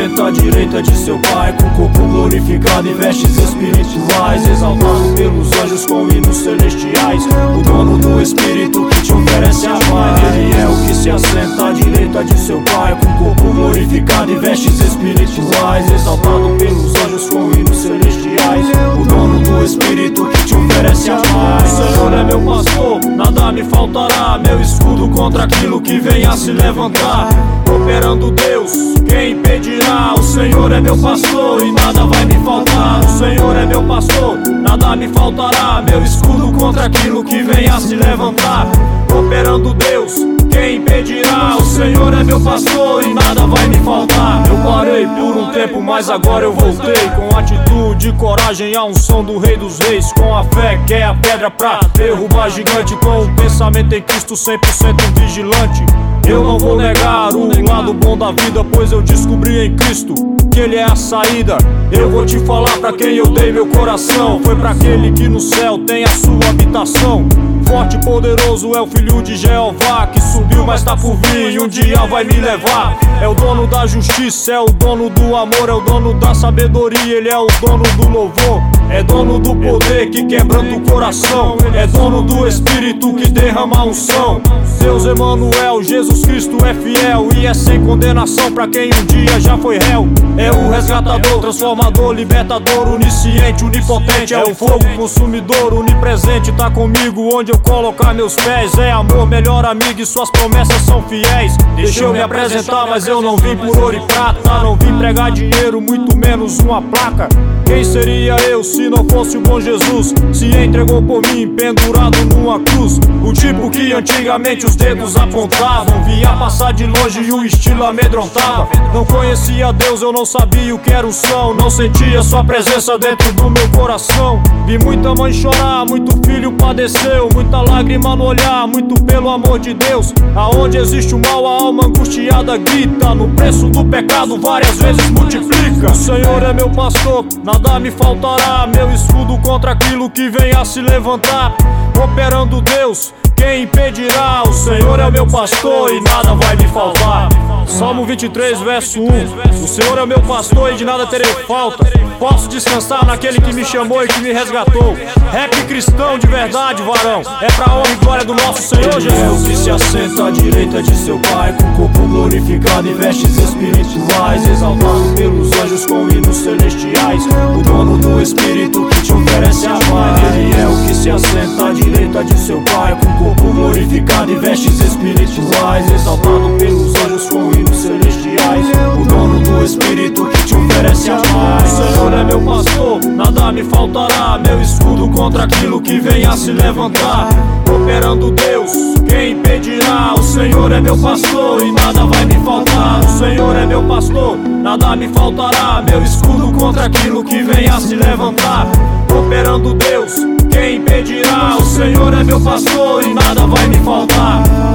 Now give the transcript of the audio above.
assenta à direita de seu Pai, com corpo glorificado e vestes espirituais, exaltado pelos anjos com hinos celestiais, o dono do Espírito que te oferece a paz. Ele é o que se assenta à direita de seu Pai, com corpo glorificado e vestes espirituais, exaltado pelos anjos com hinos celestiais, o dono do Espírito que te oferece a paz. O Senhor é meu pastor, nada me faltará, meu escudo contra aquilo que venha a se levantar. Operando Deus, quem impedirá? O Senhor é meu pastor e nada vai me faltar. O Senhor é meu pastor, nada me faltará, meu escudo contra aquilo que venha a se levantar. Operando Deus, quem impedirá? O Senhor é meu pastor e nada vai me faltar. Eu parei por um tempo, mas agora eu voltei, com atitude e coragem, a unção do Rei dos Reis, com a fé que é a pedra pra derrubar gigante, com o pensamento em Cristo 100% vigilante. Eu não vou negar o lado bom da vida, pois eu descobri em Cristo que Ele é a saída. Eu vou te falar pra quem eu dei meu coração, foi pra aquele que no céu tem a sua habitação. Forte e poderoso é o Filho de Jeová, que subiu mas tá por vir e um dia vai me levar. É o dono da justiça, é o dono do amor, é o dono da sabedoria, Ele é o dono do louvor. É dono do poder que quebranta o coração, é dono do Espírito que derrama a unção. Deus Emanuel, Jesus Cristo é fiel e é sem condenação pra quem um dia já foi réu. É o resgatador, transformador, libertador, onisciente, onipotente. É o fogo consumidor, onipresente, tá comigo onde eu colocar meus pés. É amor, melhor amigo e suas promessas são fiéis. Deixa eu me apresentar, mas eu não vim por ouro e prata, não vim pregar dinheiro, muito menos uma placa. Quem seria eu se não fosse o bom Jesus? Se entregou por mim, pendurado numa cruz. O tipo que antigamente os dedos apontavam, via passar de longe e o estilo amedrontava. Não conhecia Deus, eu não sabia o que era unção, não sentia sua presença dentro do meu coração. Vi muita mãe chorar, muito filho padeceu, muita lágrima no olhar, muito pelo amor de Deus. Aonde existe o mal, a alma angustiada grita, no preço do pecado várias vezes multiplica. O Senhor é meu pastor, nada me faltará, meu escudo contra aquilo que venha a se levantar. Operando Deus, quem impedirá? O Senhor é meu pastor e nada vai me faltar. Salmo 23, verso 1. O Senhor é meu pastor e de nada terei falta. Posso descansar naquele que me chamou e que me resgatou. Rap cristão de verdade, varão, é pra honra e glória do nosso Senhor Jesus. Ele é o que se assenta à direita de seu Pai, com corpo glorificado e vestes espirituais, exaltado pelos anjos com hinos celestiais, o dono do Espírito que te oferece a paz. Ele é o que se assenta à direita de seu Pai, com corpo glorificado e vestes espirituais, exaltado pelos anjos com hinos celestiais, o dono do Espírito que te oferece a paz. O Senhor é meu pastor, nada me faltará, meu escudo contra aquilo que venha a se levantar. Operando Deus, quem impedirá? O Senhor é meu pastor e nada vai me faltar. O Senhor é meu pastor, nada me faltará, meu escudo contra aquilo que venha a se levantar. Operando Deus, quem impedirá? O Senhor é meu pastor e nada vai me faltar.